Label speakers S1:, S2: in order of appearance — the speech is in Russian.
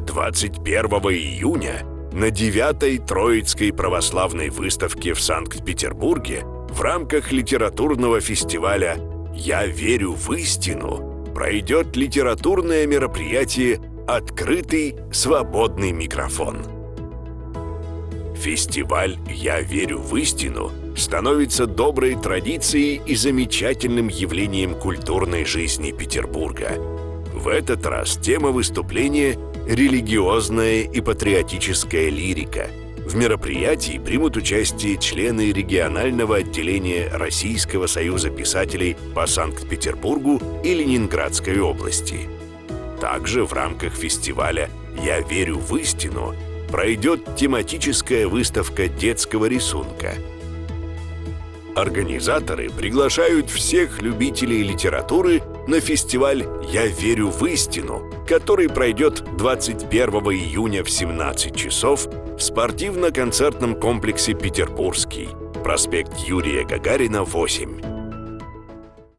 S1: 21 июня на 9-й Троицкой православной выставке в Санкт-Петербурге в рамках литературного фестиваля «Я верю в истину» пройдет литературное мероприятие «Открытый свободный микрофон». Фестиваль «Я верю в истину» становится доброй традицией и замечательным явлением культурной жизни Петербурга. В этот раз тема выступления – религиозная и патриотическая лирика. В мероприятии примут участие члены регионального отделения Российского союза писателей по Санкт-Петербургу и Ленинградской области. Также в рамках фестиваля «Я верю в истину» пройдет тематическая выставка детского рисунка. Организаторы приглашают всех любителей литературы на фестиваль «Я верю в истину», который пройдет 21 июня в 17 часов в спортивно-концертном комплексе «Петербургский», проспект Юрия Гагарина, 8.